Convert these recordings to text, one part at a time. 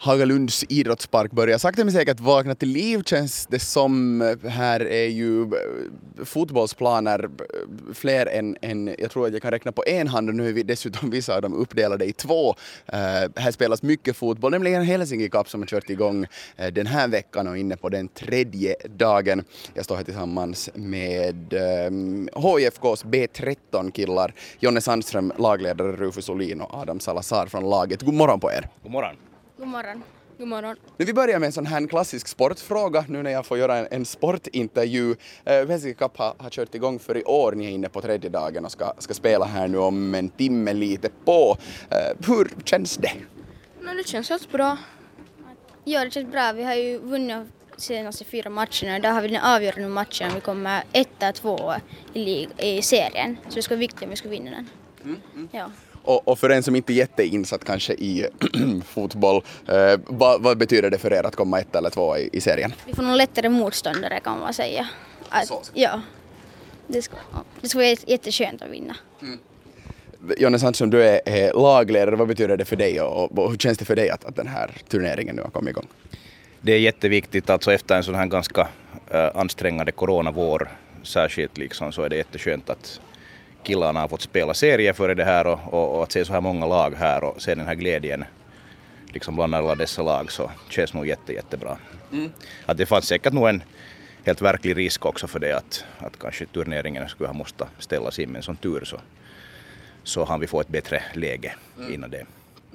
Hagalunds idrottspark börjar sakta men säkert vakna till liv, känns det som. Här är ju fotbollsplaner fler än jag tror att jag kan räkna på en hand, och nu är vi dessutom vissa av dem uppdelade i två. Här spelas mycket fotboll, nämligen Helsinki Cup som har kört igång den här veckan och inne på den tredje dagen. Jag står här tillsammans med HIFKs B13-killar, Jonne Sandström, lagledare Rufus Olin och Adam Salazar från laget. God morgon på er. God morgon. God morgon. God morgon. Nu vi börjar med en sån här klassisk sportfråga nu när jag får göra en sportintervju. Helsinki Cup har kört igång för i år. Ni är inne på tredje dagen och ska spela här nu om en timme lite på. Hur känns det? Det känns helt bra. Ja, det känns bra. Vi har ju vunnit senaste 4 matcherna. Där har vi den avgörande matchen. Vi kommer 1-2 i serien. Så det ska vara viktigt om vi ska vinna den. Ja. Och för en som inte är jätteinsatt kanske i fotboll, vad betyder det för er att komma 1 eller 2 i serien? Vi får nog lättare motståndare kan man säga. Ja, det ska vara jätteskönt att vinna. Jonne Sandström, du är lagledare. Vad betyder det för dig och hur känns det för dig att den här turneringen nu har kommit igång? Det är jätteviktigt, alltså efter en sån här ganska ansträngande coronavår särskilt liksom, så är det jätteskönt att killarna har fått spela serier före det här och att se så här många lag här och se den här glädjen liksom bland alla dessa lag, så känns nog jättebra. Att det fanns säkert nog en helt verklig risk också för det att kanske turneringen skulle ha måste ställas in, med en sån tur så har vi fått ett bättre läge innan det.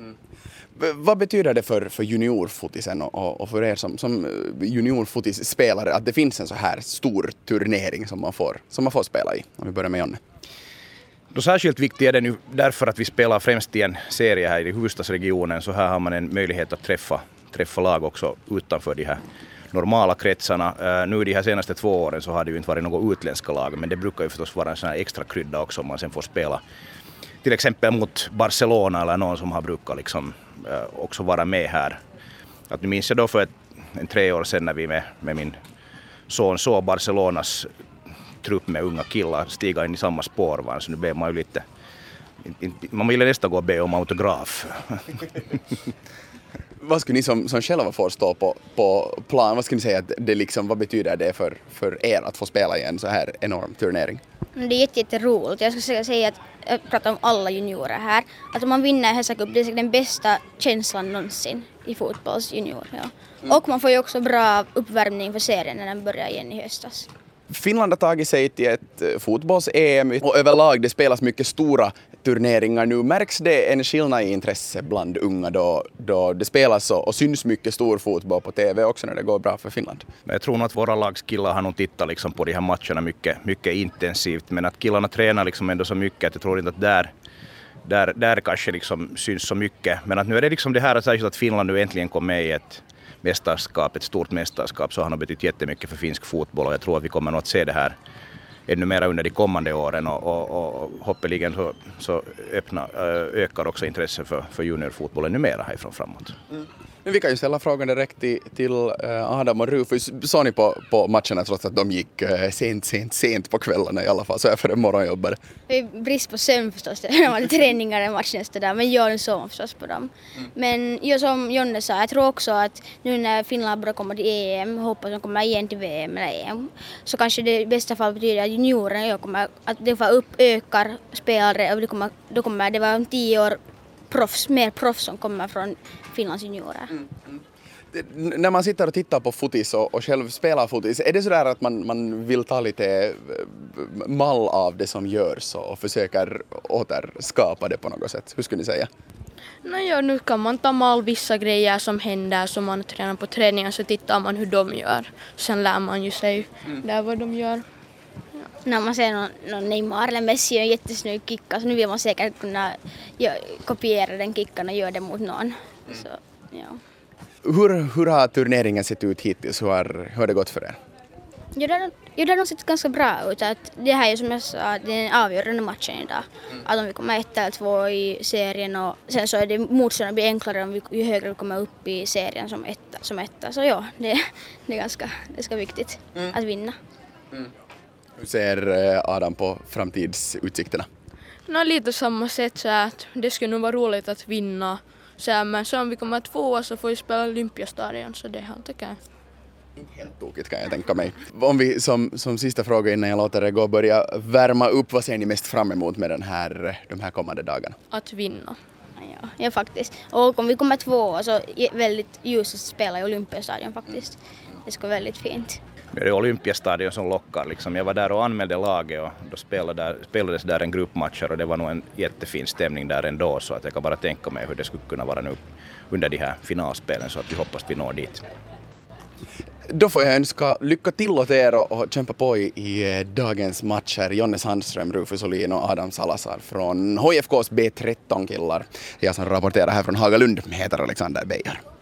Vad betyder det för juniorfotisen och för er som juniorfotisspelare att det finns en så här stor turnering som man får spela i? Om vi börjar med Jonne. Då särskilt viktigt är det nu därför att vi spelar främst i en serie här i huvudstadsregionen, så här har man en möjlighet att träffa lag också utanför de här normala kretsarna. Nu de här senaste 2 åren så har det ju inte varit något utländska lag, men det brukar ju förstås vara en sån här extra krydda också om man sen får spela till exempel mot Barcelona eller någon som har brukat liksom också vara med här. Att nu minns jag då för en 3 år sedan när vi med min son såg Barcelonas trupp med unga killar stiga in i samma spårvagn, så nu blev man ju lite, man ville nästan gå och be om autograf. Vad skulle ni som själva får stå på plan, vad skulle ni säga att det liksom, vad betyder det för er att få spela i en så här enorm turnering? Det är jätteroligt. Jag skulle säga att jag pratar om alla juniorer här. Att om man vinner Hesa Cup, det är den bästa känslan någonsin i fotbollsjunior. Ja. Och man får ju också bra uppvärmning för serien när den börjar igen i höstas. Finland har tagit sig till ett fotbolls-EM och överlag det spelas mycket stora turneringar nu. Märks det en skillnad i intresse bland unga då det spelas och syns mycket stor fotboll på TV också när det går bra för Finland? Jag tror nog att våra lagskillar har nog tittat liksom på de här matcherna mycket intensivt, men att killarna tränar liksom ändå så mycket att jag tror inte att där kanske liksom syns så mycket. Men att nu är det liksom det här att Finland nu äntligen kom med i ett stort mästerskap, så har det betytt jättemycket för finsk fotboll, och jag tror att vi kommer nog att se det här ännu mer under de kommande åren och hoppeligen så ökar också intresset för juniorfotboll ännu mer härifrån framåt. Men vi kan ju ställa frågan direkt till Adam och Rufus. Såg ni på matcherna trots att de gick sent på kvällarna i alla fall, så är för en morgonjobbare? Det är brist på sömn förstås, det var träningar i matchen efter där, men jag såg förstås på dem. Men jag som Jonne sa, jag tror också att nu när Finland börjar komma till EM, hoppas att de kommer igen till VM eller EM, så kanske det i bästa fall betyder att juniorerna kommer att det får ökar spelare, och då kommer det vara om 10 år mer proffs som kommer från Finlands juniorer. När man sitter och tittar på fotis och själv spelar fotis, är det sådär att man vill ta lite mall av det som görs och försöker återskapa det på något sätt? Hur skulle ni säga? Nu kan man ta mall vissa grejer som händer, som man tränar på träningen, så tittar man hur de gör. Sen lär man ju sig där vad de gör. När man ser någon Neymar eller Messi gör en jättesnygg kicka, så nu vill man säkert kunna kopiera den kickan och göra det mot någon. Så, ja. Hur har turneringen sett ut hittills? Hur har det gått för er? Det har nog sett ganska bra ut. Att det här är som jag sa, den avgörande matchen idag. Att om vi kommer 1 eller 2 i serien, och sen så är det motståndarna blir enklare ju högre vi kommer upp i serien som etta. Så ja, det är ganska viktigt att vinna. Hur ser Adam på framtidsutsikterna? Lite samma sätt, så att det skulle nog vara roligt att vinna Men så om vi kommer 2 så får vi spela Olympiastadion, så det är helt okej. Helt tokigt kan jag tänka mig. Om vi som sista fråga innan jag låter det gå börja värma upp, vad ser ni mest fram emot med de här kommande dagarna? Att vinna. Ja, faktiskt. Och om vi kommer 2 så är väldigt ljust att spela i Olympiastadion faktiskt. Det ska vara väldigt fint. Det är Olympiastadion som lockar. Liksom. Jag var där och anmälde laget och då spelades där en gruppmatcher och det var nog en jättefin stämning där ändå, så att jag kan bara tänka mig hur det skulle kunna vara nu under de här finalspelen, så att vi hoppas vi når dit. Då får jag önska lycka till åt er och kämpa på i dagens matcher. Jonne Sandström, Rufus Olin och Adam Salazar från HIFKs B13-killar. Jag som rapporterar här från Hagalund heter Alexander Beijer.